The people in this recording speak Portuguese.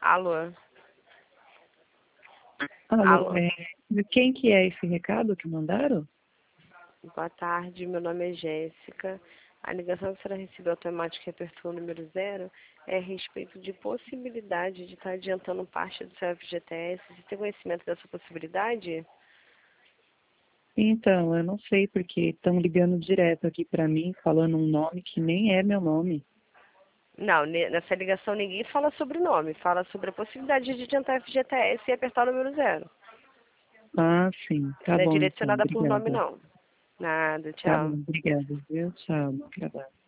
Alô? Alô, Alô? de quem que é esse recado que mandaram? Boa tarde, meu nome é Jéssica. A ligação que será recebida automática que apertou o número 0 é a respeito de possibilidade de estar adiantando parte do seu FGTS. Você tem conhecimento dessa possibilidade? Então, eu não sei porque estão ligando direto aqui para mim, falando um nome que nem é meu nome. Não, nessa ligação ninguém fala sobre o nome, fala sobre a possibilidade de adiantar FGTS e apertar o número 0. Ah, sim, tá Não é bom então, direcionada por nome, obrigada. não. Nada, Tá tchau. bom, obrigada, viu? Tchau, bom trabalho.